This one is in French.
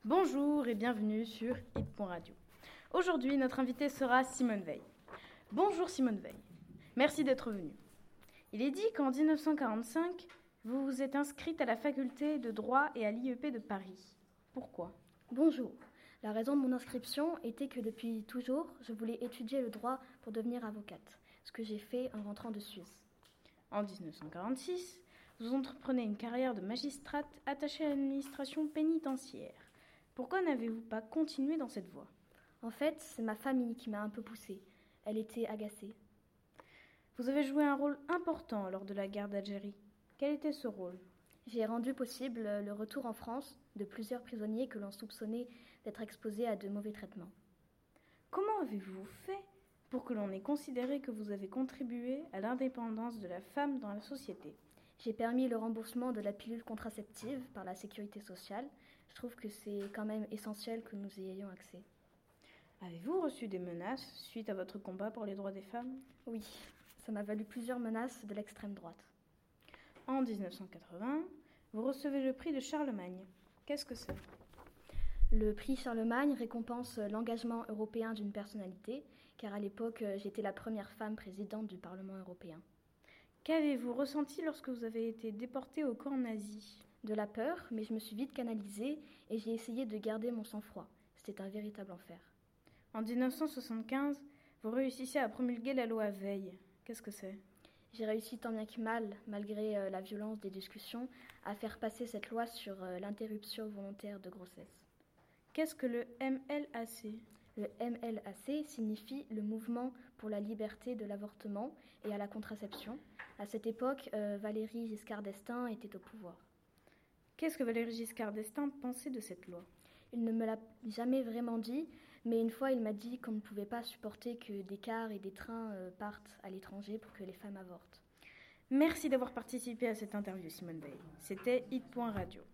Bonjour et bienvenue sur hit.radio. Aujourd'hui, notre invitée sera Simone Veil. Bonjour Simone Veil, merci d'être venue. Il est dit qu'en 1945, vous vous êtes inscrite à la faculté de droit et à l'IEP de Paris. Pourquoi ? Bonjour. La raison de mon inscription était que depuis toujours, je voulais étudier le droit pour devenir avocate, ce que j'ai fait en rentrant de Suisse. En 1946, vous entreprenez une carrière de magistrate attachée à l'administration pénitentiaire. Pourquoi n'avez-vous pas continué dans cette voie ? En fait, c'est ma famille qui m'a un peu poussée. Elle était agacée. Vous avez joué un rôle important lors de la guerre d'Algérie. Quel était ce rôle ? J'ai rendu possible le retour en France de plusieurs prisonniers que l'on soupçonnait d'être exposés à de mauvais traitements. Comment avez-vous fait pour que l'on ait considéré que vous avez contribué à l'indépendance de la femme dans la société ? J'ai permis le remboursement de la pilule contraceptive par la sécurité sociale. Je trouve que c'est quand même essentiel que nous y ayons accès. Avez-vous reçu des menaces suite à votre combat pour les droits des femmes ? Oui, ça m'a valu plusieurs menaces de l'extrême droite. En 1980, vous recevez le prix de Charlemagne. Qu'est-ce que c'est ? Le prix Charlemagne récompense l'engagement européen d'une personnalité, car à l'époque, j'étais la première femme présidente du Parlement européen. Qu'avez-vous ressenti lorsque vous avez été déportée au camp nazi ? De la peur, mais je me suis vite canalisée et j'ai essayé de garder mon sang-froid. C'était un véritable enfer. En 1975, vous réussissez à promulguer la loi Veil. Qu'est-ce que c'est ? J'ai réussi tant bien que mal, malgré la violence des discussions, à faire passer cette loi sur l'interruption volontaire de grossesse. Qu'est-ce que le MLAC ? Le MLAC signifie le mouvement pour la liberté de l'avortement et à la contraception. À cette époque, Valéry Giscard d'Estaing était au pouvoir. Qu'est-ce que Valéry Giscard d'Estaing pensait de cette loi ? Il ne me l'a jamais vraiment dit, mais une fois il m'a dit qu'on ne pouvait pas supporter que des cars et des trains partent à l'étranger pour que les femmes avortent. Merci d'avoir participé à cette interview, Simone Veil. C'était hit.radio.